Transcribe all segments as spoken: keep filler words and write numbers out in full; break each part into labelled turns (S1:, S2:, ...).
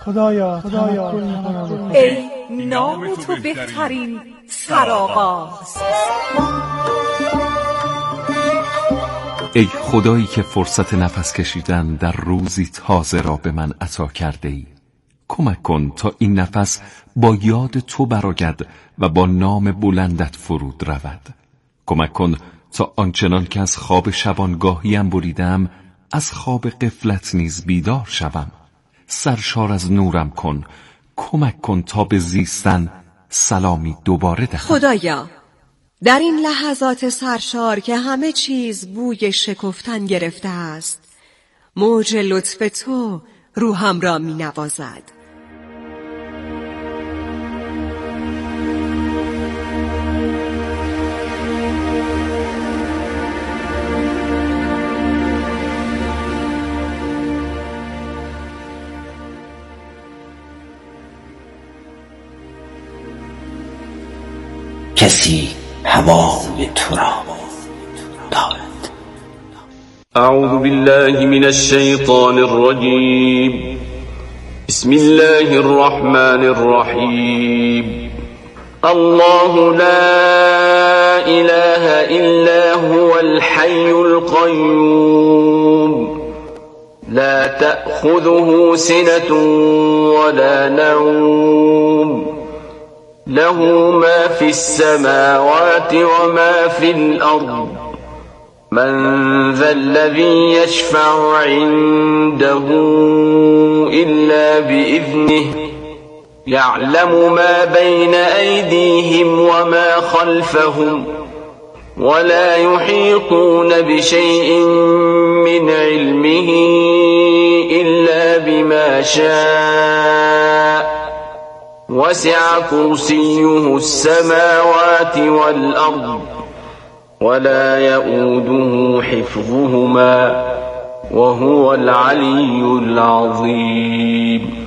S1: خدایا خدایا
S2: ای نام تو بهترین سرآغاز.
S3: ای خدایی که فرصت نفس کشیدن در روزی تازه را به من عطا کرده ای، کمک کن تا این نفس با یاد تو برآید و با نام بلندت فرود رود. کمک کن تا آنچنان که از خواب شبانگاهیم بریدم از خواب غفلت نیز بیدار شوم. سرشار از نورم کن، کمک کن تا به زیستن سلامی دوباره دهم.
S2: خدایا در این لحظات سرشار که همه چیز بوی شکفتن گرفته است، موج لطف تو روحم را می نوازد.
S4: کسی هوای تو را دارد.
S5: اعوذ بالله من الشیطان الرجیم. بسم الله الرحمن الرحیم. الله لا اله الا هو الحي القيوم لا تأخذه سنة ولا نوم له ما في السماوات وما في الأرض من ذا الذي يشفع عنده إلا بإذنه يعلم ما بين أيديهم وما خلفهم ولا يحيطون بشيء من علمه إلا بما شاء وسع كرسيه السماوات والأرض ولا يؤوده حفظهما وهو العلي العظيم.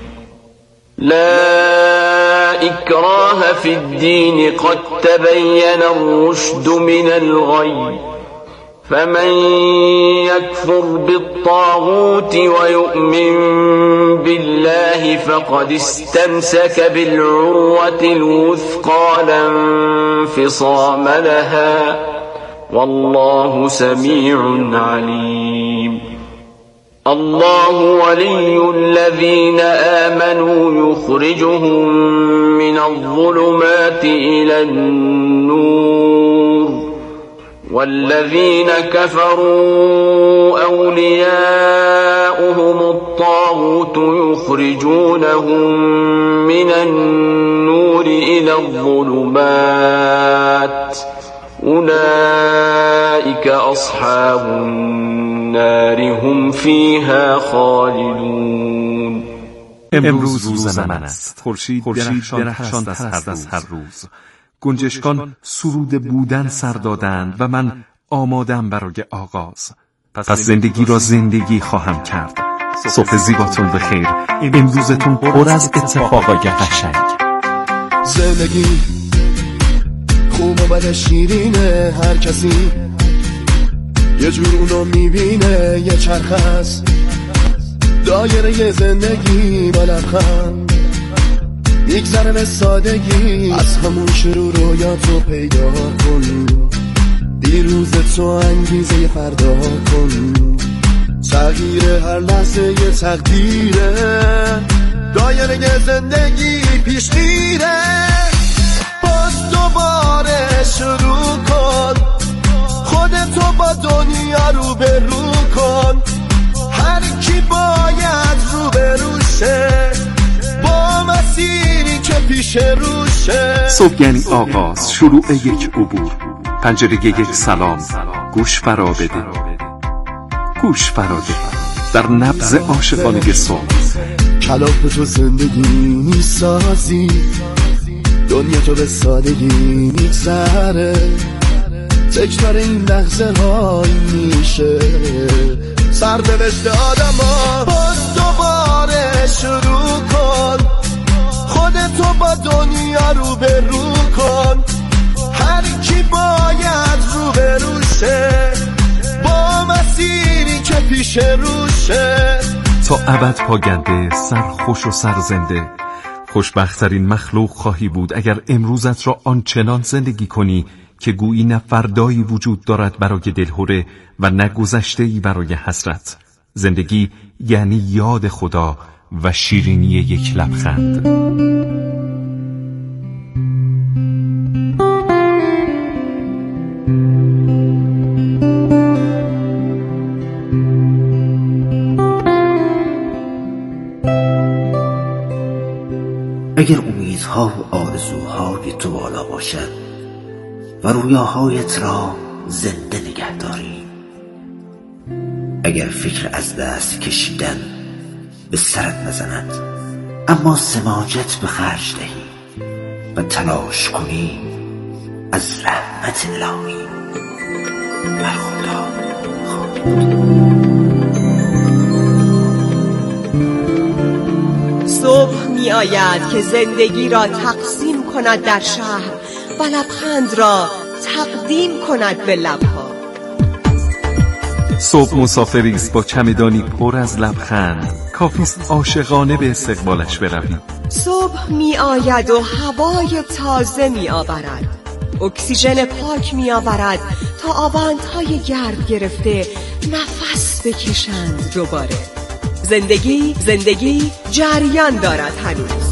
S5: لا إكراه في الدين قد تبين الرشد من الغي فمن يكفر بالطاغوت ويؤمن بالله فقد استمسك بالعروة الوثقى لا انفصام لها والله سميع عليم. الله ولي الذين آمنوا يخرجهم من الظلمات إلى النور والذين كفروا أولياؤهم الطاغوت يخرجونهم من النور إلى الظلمات أولئك أصحاب النار هم فيها خالدون.
S3: امروز روز من است. خورشید درخشان از هر روز. گنجشکان سرود بودن سر دادند و من آمادم برای آغاز. پس زندگی را زندگی خواهم کرد. صبح زیباتون بخیر. امروزتون پر از اتفاقای قشنگ.
S6: زندگی خوب و بد شیرینه، هر کسی یه جور اونو میبینه. یه چرخ هست دایره یه زندگی با لبخند میگذره به سادگی. از همون شروع رویاتو پیدا کن، دیروز تو انگیزه فردا کن. تغییر هر لحظه یه تقدیره، دایره یه زندگی پیش میره. باز دوباره شروع کن، خودتو با دنیا رو به رو کن. هر کی باید رو به روشه با مسیری که پیش روشه.
S3: صبح یعنی آغاز، شروع یک عبور، پنجره یک سلام. گوش فرا بده، گوش فرا بده در نبض عاشقانه صبح.
S6: کلاف تو زندگی میسازی، دنیا تو به سادگی میگذره. تکرار این لحظه های میشه سرنوشت آدما. باز دوباره شروع کن، خودتو با دنیا رو به رو کن. هر کی باید رو به روشه با مسیری که پیش روشه.
S3: تا ابد پاگنده، سرخوش و سرزنده. خوشبخت‌ترین مخلوق خواهی بود اگر امروزت را آنچنان زندگی کنی که گویی نه فردایی وجود دارد برای دلهره و نه گذشته‌ای برای حسرت. زندگی یعنی یاد خدا و شیرینی یک لبخند.
S4: اگر امیدها و آرزوهای تو بالا باشد و رویاهایت را زنده نگه داری، اگر فکر از دست کشیدن به سرت نزند اما سماجت به خرج دهی و تلاش کنی از رحمت الهی بر خدا
S2: صبح می آید که زندگی را تقسیم کند در شهر و لبخند را تقدیم کند به لبها.
S3: صبح مسافری است با چمدانی پر از لبخند، کافیست عاشقانه به استقبالش بروی.
S2: صبح می آید و هوای تازه می آورد، اکسیژن پاک می آورد تا آبندهای گرد گرفته نفس بکشند دوباره. زندگی زندگی جریان دارد هنوز.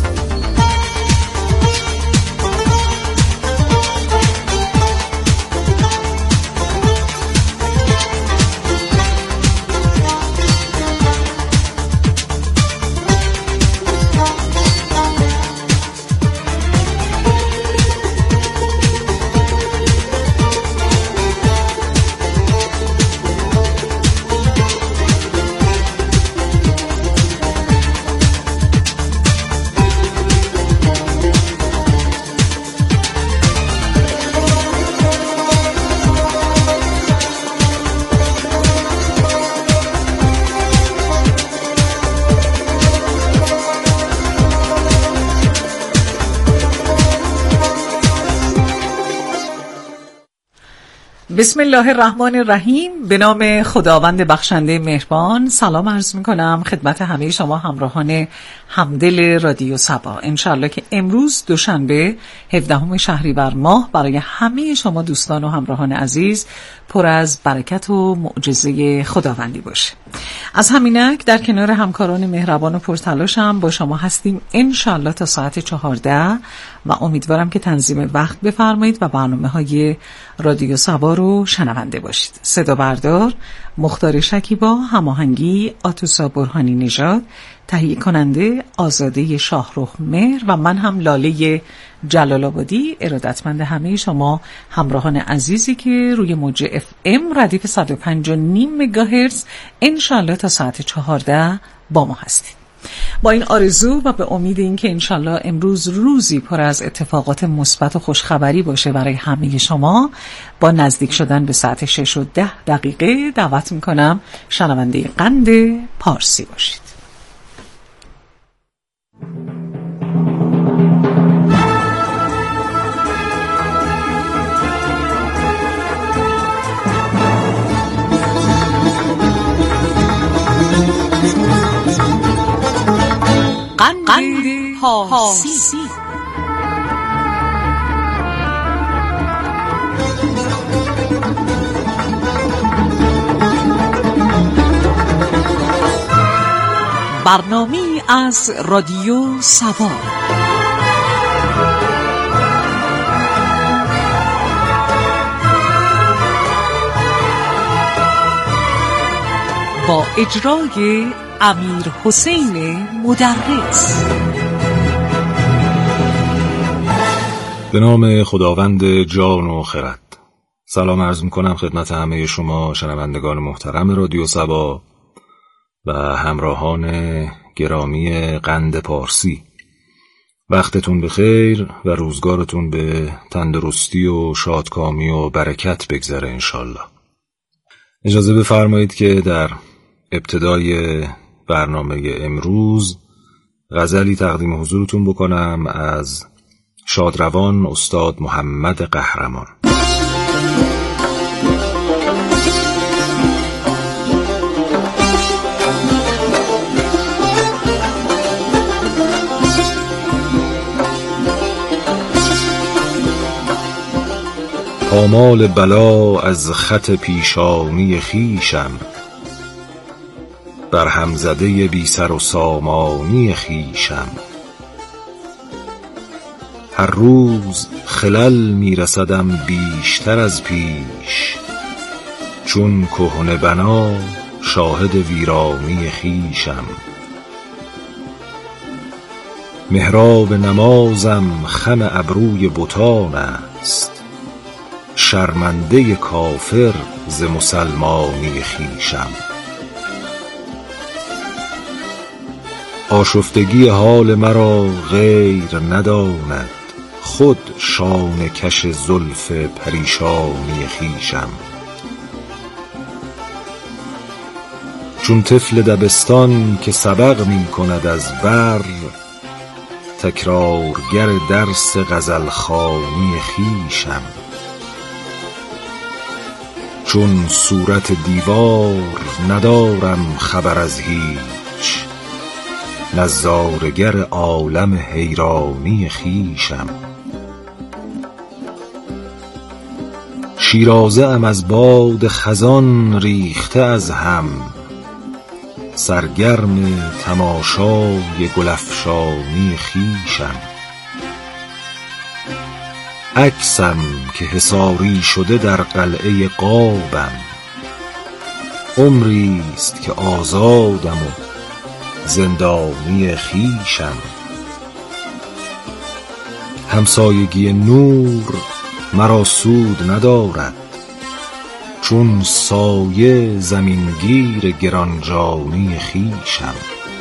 S1: بسم الله الرحمن الرحیم. به نام خداوند بخشنده مهربان. سلام عرض می کنم خدمت همه شما همراهان همدل رادیو صبا. انشالله که امروز دوشنبه هفدهم شهریور ماه برای همه شما دوستان و همراهان عزیز پر از برکت و معجزه خداوندی باشه. از همینک در کنار همکاران مهربان و پرتلاشم با شما هستیم انشالله تا ساعت چهارده و امیدوارم که تنظیم وقت بفرمایید و برنامه‌های رادیو صبا رو شنونده باشید. صدا بردار مختار شکیبا، هماهنگی آتوسا برهانی نژاد، تهیه کننده آزاده شاهرخ مهر و من هم لاله جلال آبادی، ارادتمند همه شما همراهان عزیزی که روی موج اف ام ردیف صد و پنج و نیم مگاهرتز انشالله تا ساعت چهارده با ما هستید. با این آرزو و به امید این که انشالله امروز روزی پر از اتفاقات مثبت و خوشخبری باشه برای همه شما، با نزدیک شدن به ساعت شش و ده دقیقه دعوت میکنم شنونده قند پارسی باشید. قند پارسی. برنامه از رادیو صبا. با اجرای امیر حسین مدرس.
S7: به نام خداوند جان و خرد. سلام عرض میکنم خدمت همه شما شنوندگان محترم رادیو صبا و همراهان گرامی قند پارسی. وقتتون بخیر و روزگارتون به تندرستی و شادکامی و برکت بگذره انشالله. اجازه بفرمایید که در ابتدای برنامه امروز غزلی تقدیم حضورتون بکنم از شادروان استاد محمد قهرمان. پامال بلا از خط پیشانی خیشم، بر همزده بی سر و سامانی خیشم. هر روز خلل می رسدم بیشتر از پیش، چون کهنه بنا شاهد ویرانی خیشم. محراب نمازم خم ابروی بتان است، شرمنده کافر ز مسلمانی خیشم. آشفتگی حال مرا غیر نداند، خود شانه کش زلف پریشانی خیشم. چون طفل دبستان که سبق می کند از بر، تکرارگر درس غزلخوانی خیشم. چون صورت دیوار ندارم خبر از هیچ، نظارگر عالم حیرانی خیشم. شیرازه ام از باد خزان ریخته از هم، سرگرم تماشای گلفشانی خیشم. عکسم که حصاری شده در قلعه قابم، عمریست که آزادم و زندانی خیشم. همسایگی نور مرا سود ندارد، چون سایه زمینگیر گرانجانی خیشم.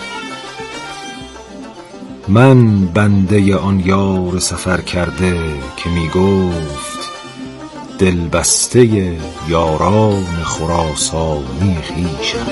S7: من بنده آن یار سفر کرده که می گفت، دلبسته یاران خراسانی خیشم.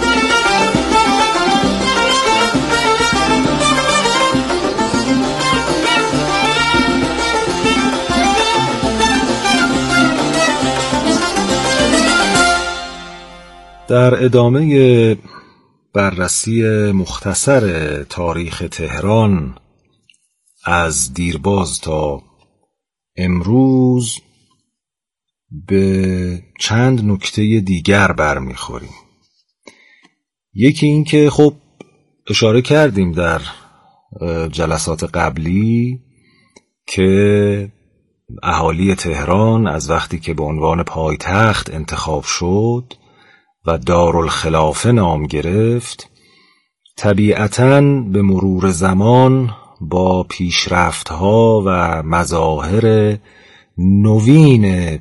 S7: در ادامه بررسی مختصر تاریخ تهران از دیرباز تا امروز به چند نکته دیگر برمیخوریم. یکی این که خب اشاره کردیم در جلسات قبلی که اهالی تهران از وقتی که به عنوان پایتخت انتخاب شد و دارالخلافه نام گرفت، طبیعتاً به مرور زمان با پیشرفت‌ها و مظاهر نوین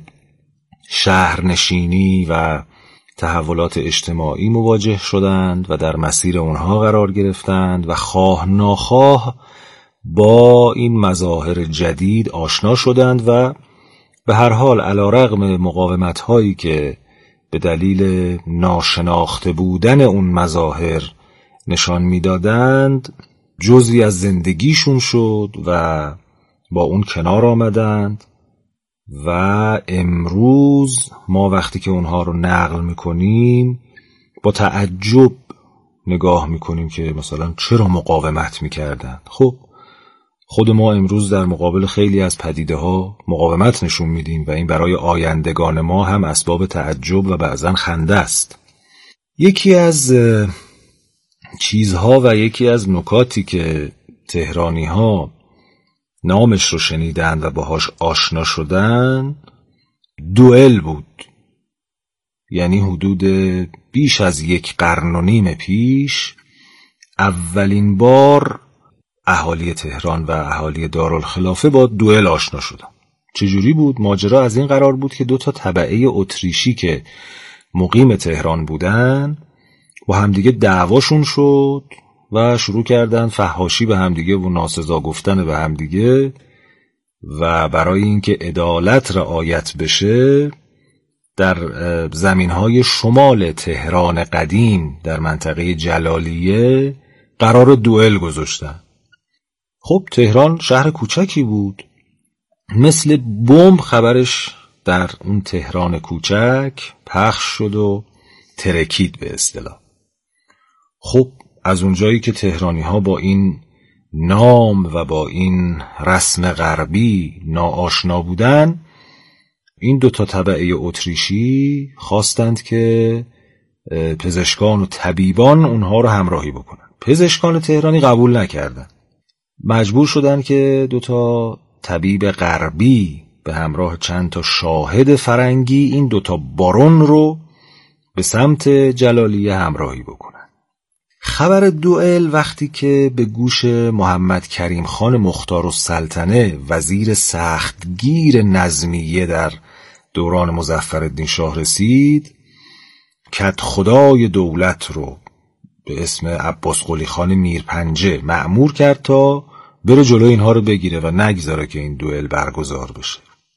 S7: شهرنشینی و تحولات اجتماعی مواجه شدند و در مسیر اونها قرار گرفتند و خواه ناخواه با این مظاهر جدید آشنا شدند و به هر حال علیرغم مقاومت‌هایی که به دلیل ناشناخته بودن اون مظاهر نشان میدادند، جزئی از زندگیشون شد و با اون کنار آمدند و امروز ما وقتی که اونها رو نقل میکنیم با تعجب نگاه میکنیم که مثلا چرا مقاومت میکردند. خب خود ما امروز در مقابل خیلی از پدیده ها مقاومت نشون میدیم و این برای آیندگان ما هم اسباب تعجب و بعضا خنده است. یکی از چیزها و یکی از نکاتی که تهرانی ها نامش رو شنیدن و باهاش آشنا شدن دوئل بود. یعنی حدود بیش از یک قرن و نیم پیش اولین بار اهالی تهران و اهالی دارالخلافه با دوئل آشنا شدن. چجوری بود؟ ماجرا از این قرار بود که دو تا تبعه اتریشی که مقیم تهران بودن با همدیگه دعواشون شد و شروع کردن فحاشی به همدیگه و ناسزا گفتن به همدیگه و برای اینکه عدالت رعایت بشه در زمینهای شمال تهران قدیم در منطقه جلالیه قرار دوئل گذاشتن. خب تهران شهر کوچکی بود، مثل بمب خبرش در اون تهران کوچک پخش شد و ترکید به اصطلاح. خب از اونجایی که تهرانی ها با این نام و با این رسم غربی ناآشنا بودن، این دوتا تبعه اتریشی خواستند که پزشکان و طبیبان اونها رو همراهی بکنن. پزشکان تهرانی قبول نکردن. مجبور شدن که دوتا طبیب غربی به همراه چند تا شاهد فرنگی این دوتا بارون رو به سمت جلالیه همراهی بکنن. خبر دوئل وقتی که به گوش محمد کریم خان مختارالسلطنه وزیر سختگیر نظمیه در دوران مظفرالدین شاه رسید، کدخدای دولت رو به اسم عباس قلی خان میرپنجه مأمور کرد تا بره جلو اینها رو بگیره و نگذاره که این دوئل برگزار بشه.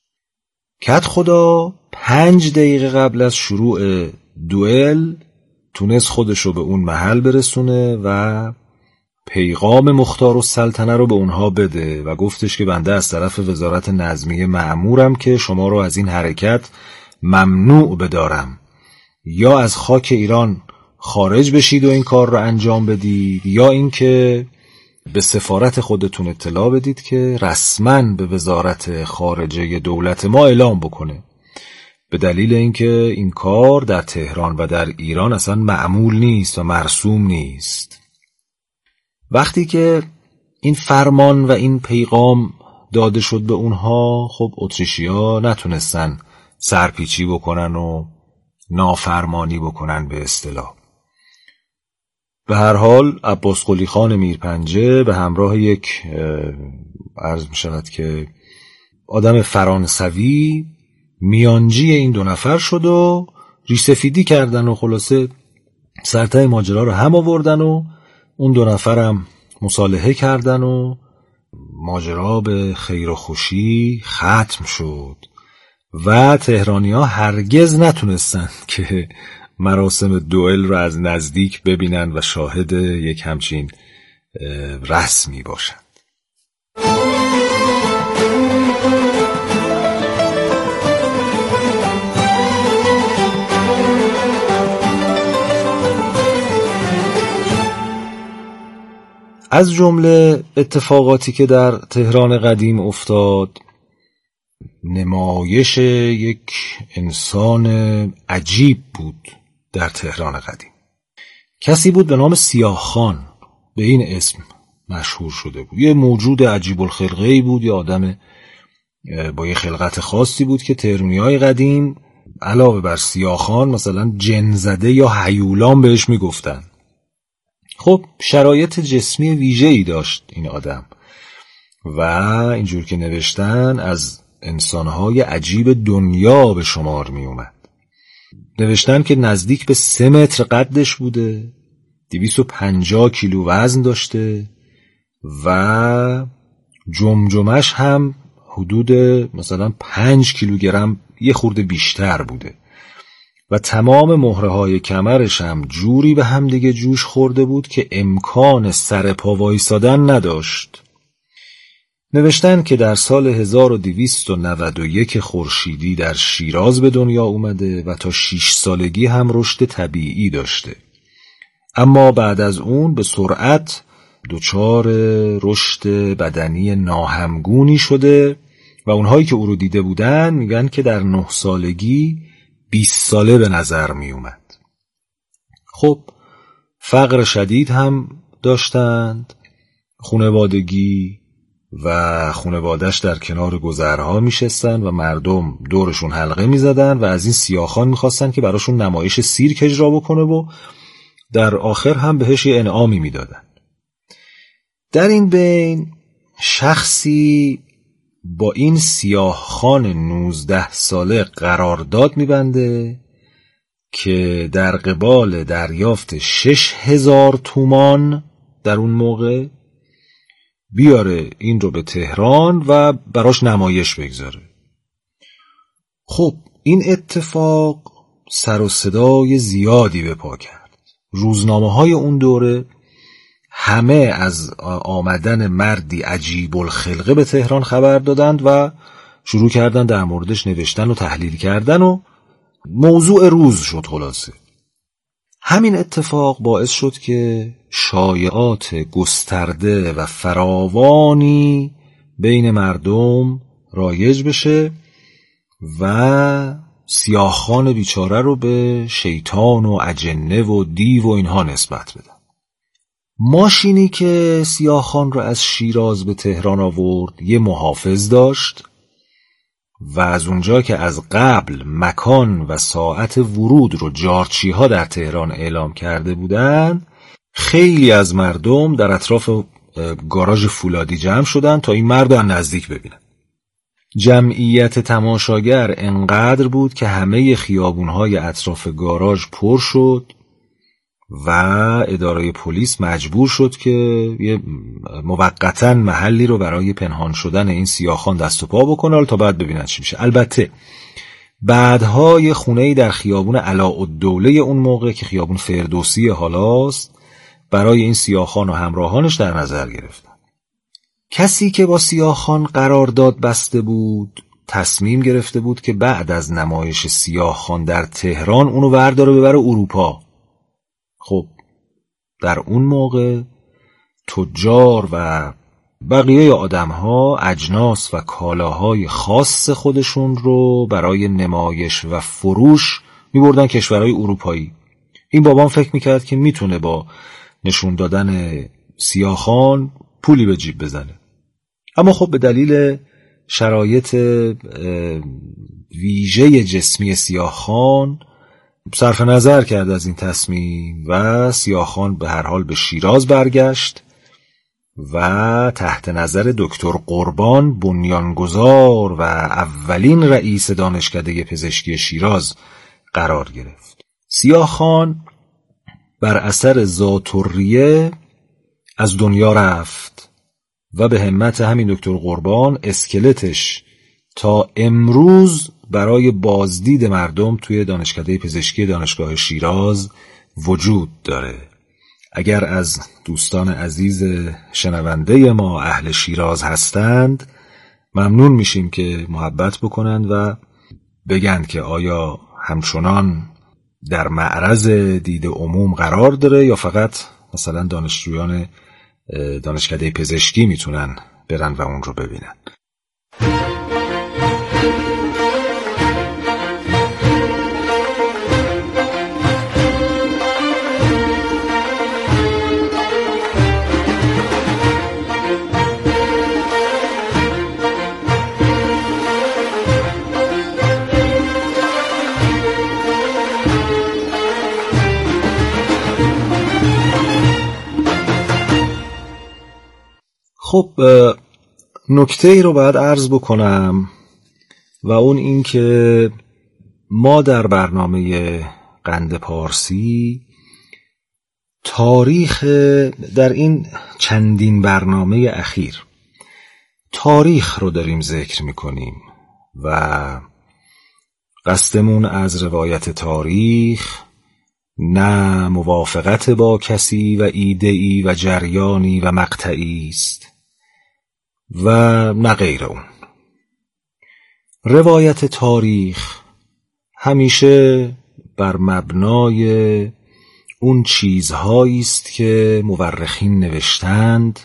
S7: کدخدا پنج دقیقه قبل از شروع دوئل تونست خودش رو به اون محل برسونه و پیغام مختارالسلطنه رو به اونها بده و گفتش که بنده از طرف وزارت نظمیه مأمورم که شما رو از این حرکت ممنوع بدارم، یا از خاک ایران خارج بشید و این کار رو انجام بدید، یا اینکه به سفارت خودتون اطلاع بدید که رسما به وزارت خارجه دولت ما اعلام بکنه، به دلیل اینکه این کار در تهران و در ایران اصلا معمول نیست و مرسوم نیست. وقتی که این فرمان و این پیغام داده شد به اونها، خب اتریشی‌ها نتونستن سرپیچی بکنن و نافرمانی بکنن به اصطلاح. به هر حال عباس قلی خان میرپنجه به همراه یک عرض می شود که آدم فرانسوی میانجی این دو نفر شد و ریسفیدی کردن و خلاصه سرتای ماجرا رو هم آوردن و اون دو نفرم مصالحه کردن و ماجرا به خیر و خوشی ختم شد و تهرانی ها هرگز نتونستن که مراسم دوئل رو از نزدیک ببینن و شاهد یک همچین رسمی باشن. از جمله اتفاقاتی که در تهران قدیم افتاد، نمایش یک انسان عجیب بود در تهران قدیم. کسی بود به نام سیاه خان، به این اسم مشهور شده بود. یه موجود عجیب الخلقه‌ای بود، یه آدم با یه خلقت خاصی بود که تهرانی‌های قدیم علاوه بر سیاه خان مثلا جن‌زده یا هیولان بهش میگفتن. خب شرایط جسمی ویژه‌ای داشت این آدم و اینجور که نوشتن از انسانهای عجیب دنیا به شمار می اومد. نوشتن که نزدیک به سه متر قدش بوده، دویست و پنجاه کیلو وزن داشته و جمجمش هم حدود مثلا پنج کیلوگرم یه خورده بیشتر بوده و تمام مهره های کمرش هم جوری به هم دیگه جوش خورده بود که امکان سر پا وایسادن نداشت. نوشتن که در سال هزار و دویست و نود و یک خورشیدی در شیراز به دنیا اومده و تا شش سالگی هم رشد طبیعی داشته، اما بعد از اون به سرعت دچار رشد بدنی ناهمگونی شده و اونهایی که او رو دیده بودن میگن که در نه سالگی بیست ساله به نظر می اومد. خب فقر شدید هم داشتند، خانوادگی و خانواده‌اش در کنار گذرها می شستن و مردم دورشون حلقه می زدن و از این سیاخان می خواستن که براشون نمایش سیرک اجرا بکنه و در آخر هم بهش یه انعامی می دادن. در این بین شخصی با این سیاهخان نوزده ساله قرارداد می‌بنده که در قبال دریافت شش هزار تومان در اون موقع بیاره این رو به تهران و براش نمایش بگذاره. خب این اتفاق سر و صدای زیادی به پا کرد. روزنامه‌های اون دوره همه از آمدن مردی عجیب الخلقه به تهران خبر دادند و شروع کردن در موردش نوشتن و تحلیل کردن و موضوع روز شد. خلاصه همین اتفاق باعث شد که شایعات گسترده و فراوانی بین مردم رایج بشه و سیاهخان بیچاره رو به شیطان و اجنه و دیو و اینها نسبت بدن. ماشینی که سیاهخان رو از شیراز به تهران آورد یه محافظ داشت و از اونجا که از قبل مکان و ساعت ورود رو جارچی ها در تهران اعلام کرده بودن، خیلی از مردم در اطراف گاراژ فولادی جمع شدن تا این مرد رو نزدیک ببینن. جمعیت تماشاگر انقدر بود که همه خیابون‌های اطراف گاراژ پر شد و اداره پلیس مجبور شد که یه موقتاً محلی رو برای پنهان شدن این سیاهخان دست و پا بکنه تا بعد ببینن چی میشه. البته بعدها یه خونه‌ای در خیابون علاءالدوله اون موقع که خیابون فردوسی حالاست برای این سیاهخان و همراهانش در نظر گرفتن. کسی که با سیاهخان قرارداد بسته بود تصمیم گرفته بود که بعد از نمایش سیاهخان در تهران اونو ورداره ببره اروپا. خب در اون موقع تجار و بقیه آدم‌ها اجناس و کالاهای خاص خودشون رو برای نمایش و فروش می‌بردن کشورهای اروپایی. این بابام فکر می‌کرد که میتونه با نشون دادن سیاهخان پولی به جیب بزنه، اما خب به دلیل شرایط ویژه جسمی سیاهخان صرف نظر کرد از این تصمیم و سیاهخان به هر حال به شیراز برگشت و تحت نظر دکتر قربان بنیانگذار و اولین رئیس دانشکده پزشکی شیراز قرار گرفت. سیاهخان بر اثر ذات‌الریه از دنیا رفت و به همت همین دکتر قربان اسکلتش تا امروز برای بازدید مردم توی دانشکده پزشکی دانشگاه شیراز وجود داره. اگر از دوستان عزیز شنونده ما اهل شیراز هستند ممنون میشیم که محبت بکنند و بگن که آیا همچنان در معرض دید عموم قرار داره یا فقط مثلا دانشجویان دانشکده پزشکی میتونن برن و اون رو ببینن. خب نکته ای رو باید عرض بکنم و اون این که ما در برنامه قند پارسی تاریخ در این چندین برنامه اخیر تاریخ رو داریم ذکر میکنیم و قصدمون از روایت تاریخ نه موافقت با کسی و ایده‌ای و جریانی و مقطعی است و نه غیر اون. روایت تاریخ همیشه بر مبنای اون چیزهایی است که مورخین نوشتند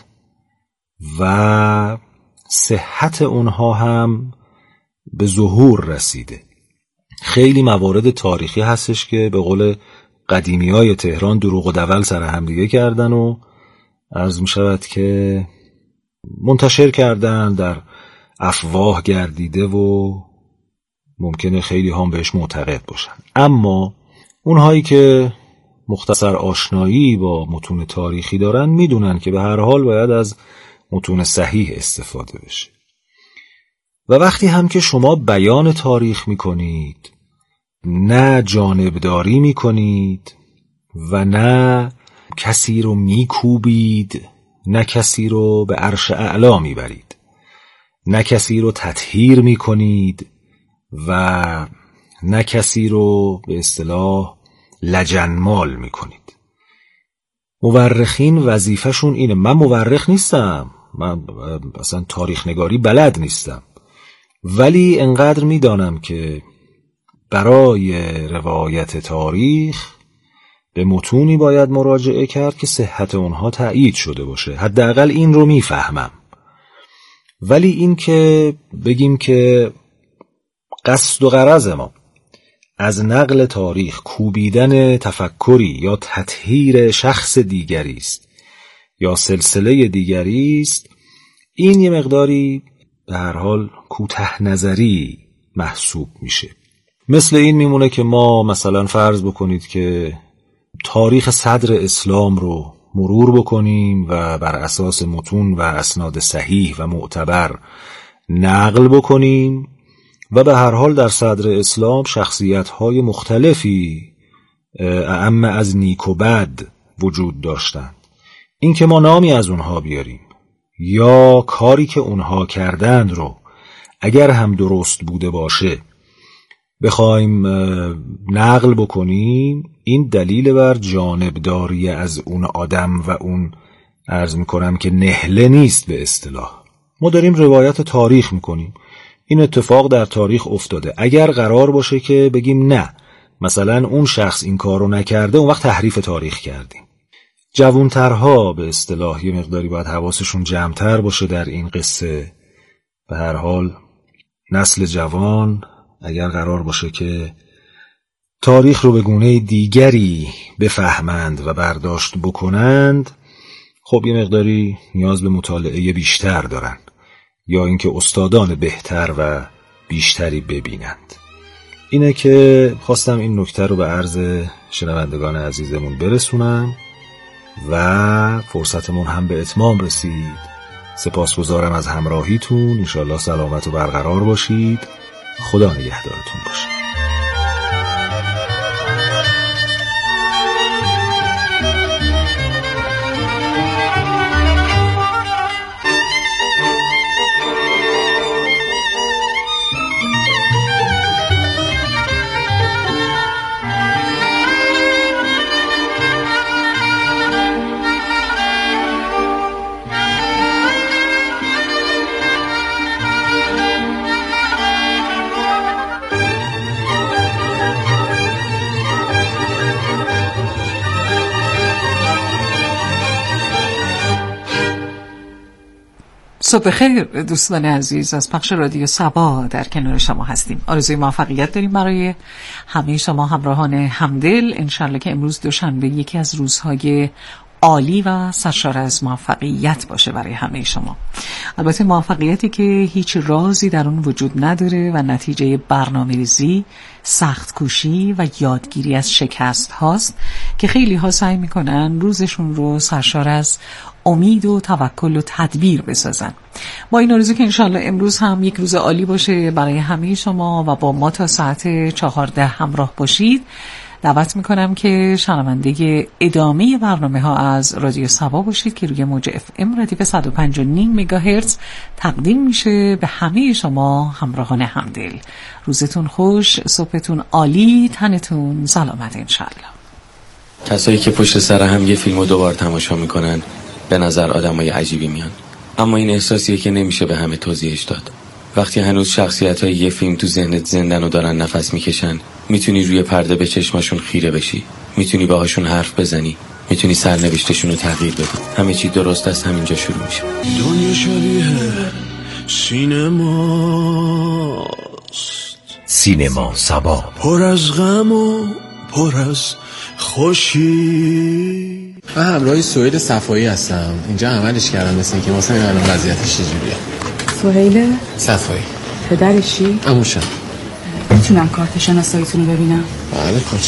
S7: و صحت اونها هم به ظهور رسیده. خیلی موارد تاریخی هستش که به قول قدیمیای تهران دروغ و دول سر هم دیگه کردن و عرض می شود که منتشر کردن، در افواه گردیده و ممکنه خیلی هم بهش معتقد باشن. اما اونهایی که مختصر آشنایی با متون تاریخی دارن میدونن که به هر حال باید از متون صحیح استفاده بشه و وقتی هم که شما بیان تاریخ میکنید نه جانبداری میکنید و نه کسی رو میکوبید، نه کسی رو به عرش اعلا میبرید، نه کسی رو تطهیر میکنید و نه کسی رو به اصطلاح لجنمال میکنید. مورخین وظیفه‌شون اینه. من مورخ نیستم، من اصلا تاریخ نگاری بلد نیستم، ولی انقدر میدانم که برای روایت تاریخ به متونی باید مراجعه کرد که صحت اونها تأیید شده باشه. حداقل این رو میفهمم. ولی این که بگیم که قصد و غرض ما از نقل تاریخ کوبیدن تفکری یا تطهیر شخص دیگری است یا سلسله دیگری است، این یه مقداری به هر حال کوته نظری محسوب میشه. مثل این میمونه که ما مثلا فرض بکنید که تاریخ صدر اسلام رو مرور بکنیم و بر اساس متون و اسناد صحیح و معتبر نقل بکنیم و به هر حال در صدر اسلام شخصیت‌های مختلفی اعم از نیک و بد وجود داشتند. این که ما نامی از اونها بیاریم یا کاری که اونها کردند رو اگر هم درست بوده باشه بخوایم نقل بکنیم، این دلیل بر جانبداری از اون آدم و اون عرض میکنم که نهله نیست. به اصطلاح ما داریم روایت تاریخ میکنیم، این اتفاق در تاریخ افتاده. اگر قرار باشه که بگیم نه مثلا اون شخص این کارو نکرده، اون وقت تحریف تاریخ کردیم. جوانترها به اصطلاح یه مقداری باید حواسشون جمعتر باشه در این قصه. به هر حال نسل جوان اگر قرار باشه که تاریخ رو به گونه دیگری بفهمند و برداشت بکنند، خب یه مقداری نیاز به مطالعه بیشتر دارن یا اینکه استادان بهتر و بیشتری ببینند. اینه که خواستم این نکته رو به عرض شنوندگان عزیزمون برسونم و فرصتمون هم به اتمام رسید. سپاسگزارم از همراهیتون. انشالله سلامت و برقرار باشید. خدا نگهدارتون باشه.
S1: صبح خیر دوستان عزیز، از پخش رادیو صبا در کنار شما هستیم. آرزوی موفقیت داریم برای همه شما همراهان همدل. انشالله که امروز دوشنبه یکی از روزهای عالی و سرشار از موفقیت باشه برای همه شما. البته موفقیتی که هیچ رازی در اون وجود نداره و نتیجه برنامه‌ریزی، سخت کوشی و یادگیری از شکست هاست که خیلی ها سعی میکنن روزشون رو سرشار از امید و توکل و تدبیر بسازن. با این آرزو که انشالله امروز هم یک روز عالی باشه برای همه شما و با ما تا ساعت چهارده همراه باشید. دعوت میکنم که شنونده ادامه برنامه ها از رادیو صبا باشید که روی موج اف ام ردیف صد و پنج و نیم مگاهرتز تقدیم میشه به همه شما همراهان همدل. روزتون خوش، صبحتون عالی، تنتون سلامت انشالله.
S8: کسایی که پشت سر هم یه فیلمو دوبار تماشا میکنن به نظر آدمای عجیبی میان، اما این احساسیه که نمیشه به همه توضیحش داد. وقتی هنوز شخصیت‌های یه فیلم تو ذهنت زندن و دارن نفس میکشن، میتونی روی پرده به چشماشون خیره بشی، میتونی باهاشون حرف بزنی، میتونی سرنوشتشون رو تغییر بدی. همه چی درست از همینجا شروع میشه.
S6: دنیا شبیه سینماست،
S4: سینما صبا،
S6: پر از غم و پر از خوشی.
S9: من همراه سهیل صفایی هستم. اینجا عملش کردم مثل اینکه واسه این الان وضعیتش چجوریه.
S10: سهیل
S9: صفایی
S10: پدرشی؟
S9: عموشم.
S10: میتونم کارت شناساییتون رو ببینم؟
S9: بله.